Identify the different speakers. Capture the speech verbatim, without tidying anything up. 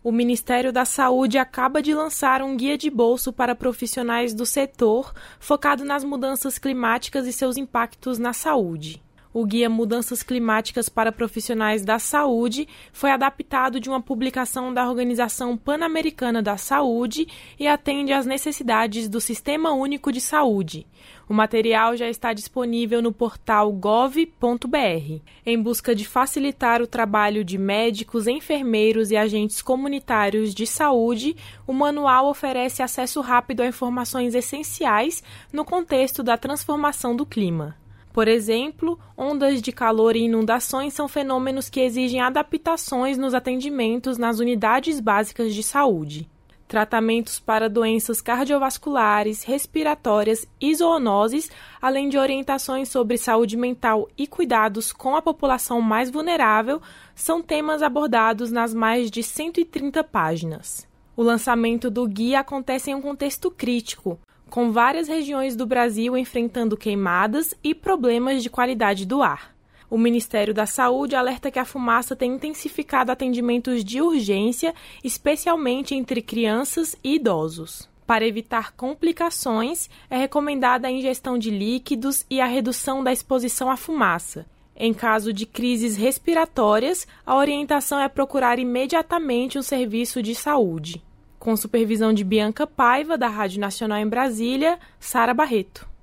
Speaker 1: O Ministério da Saúde acaba de lançar um guia de bolso para profissionais do setor, focado nas mudanças climáticas e seus impactos na saúde. O Guia Mudanças Climáticas para Profissionais da Saúde foi adaptado de uma publicação da Organização Pan-Americana da Saúde e atende às necessidades do Sistema Único de Saúde. O material já está disponível no portal gov ponto br. Em busca de facilitar o trabalho de médicos, enfermeiros e agentes comunitários de saúde, o manual oferece acesso rápido a informações essenciais no contexto da transformação do clima. Por exemplo, ondas de calor e inundações são fenômenos que exigem adaptações nos atendimentos nas unidades básicas de saúde. Tratamentos para doenças cardiovasculares, respiratórias e zoonoses, além de orientações sobre saúde mental e cuidados com a população mais vulnerável, são temas abordados nas mais de cento e trinta páginas. O lançamento do guia acontece em um contexto crítico, com várias regiões do Brasil enfrentando queimadas e problemas de qualidade do ar. O Ministério da Saúde alerta que a fumaça tem intensificado atendimentos de urgência, especialmente entre crianças e idosos. Para evitar complicações, é recomendada a ingestão de líquidos e a redução da exposição à fumaça. Em caso de crises respiratórias, a orientação é procurar imediatamente um serviço de saúde. Com supervisão de Bianca Paiva, da Rádio Nacional em Brasília, Sara Barreto.